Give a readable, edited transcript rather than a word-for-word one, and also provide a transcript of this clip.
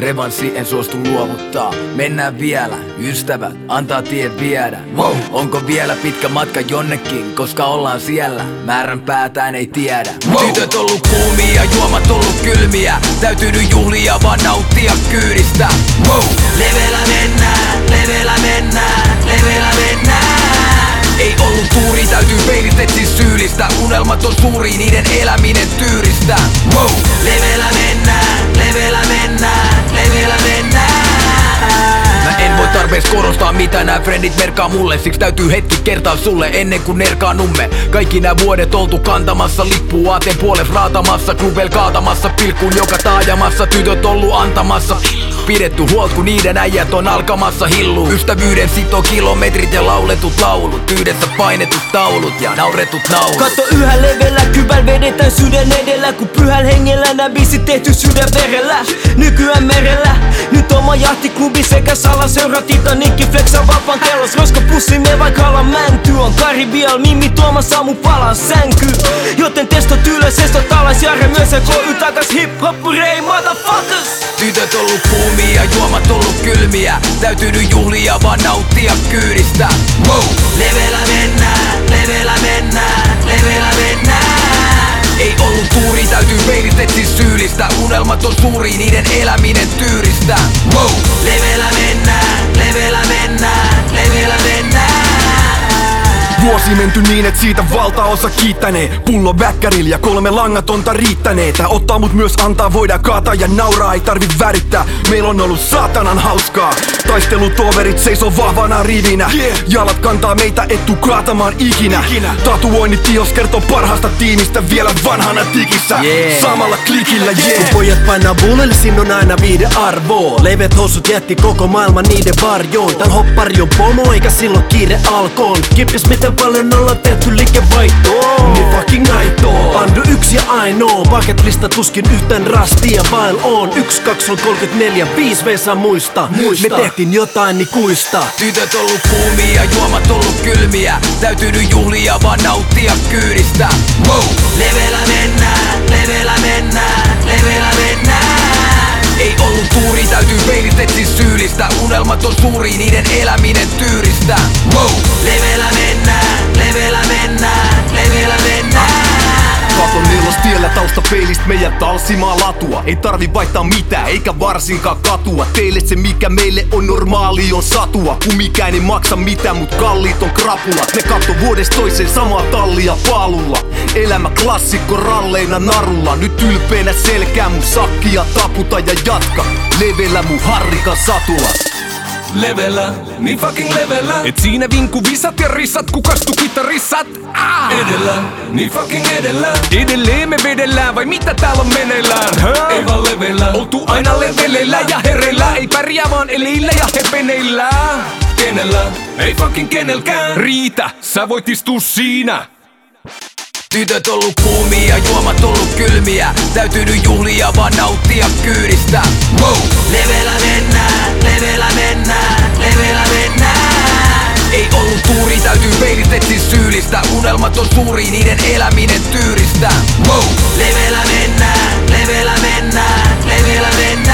revanssi en suostu luovuttaa. Mennään vielä, ystävät, antaa tie viedä. Wow. Onko vielä pitkä matka jonnekin, koska ollaan siellä, määrän päätään ei tiedä. Wow. Tytöt ollut kuumia, juomat ollut kylmiä, täytynyt juhlia vaan nauttia kyydistä. Wow. Levellä mennään, levellä mennään, levellä mennään. Ei ollut tuuri, täytyy peilit etsi syyllistä. Unelmat on suuri, niiden eläminen tyyristä. Wow. Levellä mennään, levellä mennään, levellä mennään. Mä en voi tarpeeksi korostaa mitä nää frendit merkkaa mulle. Siksi täytyy hetki kertaa sulle ennen kuin nerkaanumme. Kaikki nää vuodet oltu kantamassa lippua aateen puoles raatamassa. Klubel kaatamassa pilkkuun joka taajamassa. Tytöt ollu antamassa pidetty huolt kun niiden äijät on alkamassa hillu. Ystävyyden sitoo kilometrit ja lauletut laulut. Yhdessä painetut taulut ja nauretut naulut. Katso yhä levellä, kyväl vedetään sydän edellä. Kun pyhäl hengellä nää biisit tehty sydän verellä. Nykyään merellä, nyt oma jahtiklubi sekä salaseura Titanikki flexaa vapaan kellos. Roskapussi me vaikka ala mänty on Karibial, Mimmi tuomassa mun palan sänky. Joten testot ylös, estot alas, Jare myös ja KY takas hip-hop rei motherfuckers. Tytöt ollut kuumia, juomat ollut kylmiä, täytynyt juhlia vaan nauttia kyydistä. Wow. Levellä mennään, levellä mennään, levellä mennään. Ei ollut tuuri, täytyy peilit etsi syyllistä. Unelmat on suuri, niiden eläminen tyyristä. Wow. Levellä mennään, levellä mennään, levellä mennään. Vuosi menty niin, et siitä valtaosa kiittänee. Pullo väkkärillä ja 3 langatonta riittänee. Tää ottaa mut myös antaa, voidaan kaataa ja nauraa, ei tarvi värittää. Meillä on ollut saatanan hauskaa. Taistelutoverit seisoo vahvana rivinä. Jalat kantaa meitä, et tuu kaatamaan ikinä. Tatuoinnit tios kertoo parhaasta tiimistä vielä vanhana tikissä. Samalla klikillä, Kun pojat painaa bullelle, siinä on aina viiden arvoo. Levet housut jätti koko maailman niiden varjoon. Tän hoppari on pomo eikä silloin kiire alkoon. Kippis miten paljon ollaan tehty liikevaihtoon. Niin fucking aitoo. Andu yksi ja ainoa. Bucketlista tuskin yhtään rastia vail on. 1, 2, 34, 5 Vesa muista. Me tehtiin jotain niin kuista. Tytöt ollut kuumia, juomat ollut kylmiä, täytynyt juhlia vaan nauttia kyydistä. Wow. Levellä mennään, levellä mennään, levellä mennään. Ei ollut tuuri, täytyy peilit etsi syyllistä. Unelmat on suuri, niiden eläminen tyyristä. Wow. Levellä mennään, levellä mennään, levellä mennään. Katon nelos tiellä taustapeilistä meidän talsimaa latua. Ei tarvi vaihtaa mitään, eikä varsinkaan katua. Teille se mikä meille on normaali on satua. Kumikään ei maksa mitään, mut kalliit on krapulat. Ne katto vuodesta toiseen samaa tallia paalulla. Elämä klassikko ralleina narulla. Nyt ylpeänä selkää mun sakkia taputa ja jatka. Levellä mun harrikan satula. Levellä, niin fucking levellä. Et siinä vinku visat ja rissat, kukastu kitarissat. Edellä, niin fucking edellä. Edelleen me vedellään, vai mitä täällä on meneillään? Ei vaan levellä, oltu aina leveleillä ja hereillä. Ei pärjää vaan eleillä ja hepeneillä. Kenellä, ei fucking kenelkään riitä, sä voit istua siinä. Tytöt ollut kuumia, juomat ollut kylmiä, täytynyt juhlia vaan nauttia kyydistä. Wow. Levellä mennään, levellä mennään, levellä mennään. Ei ollut tuuri, täytyy peilit etsi syyllistä. Unelmat on suuri, niiden eläminen tyyristä. Wow. Levellä mennään, levellä mennään, levellä mennään.